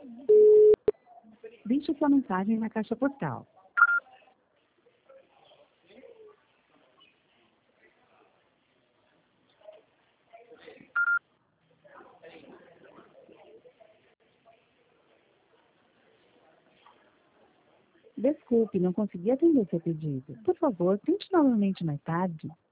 Deixe sua mensagem na caixa postal. Desculpe, não consegui atender seu pedido. Por favor, tente novamente mais tarde.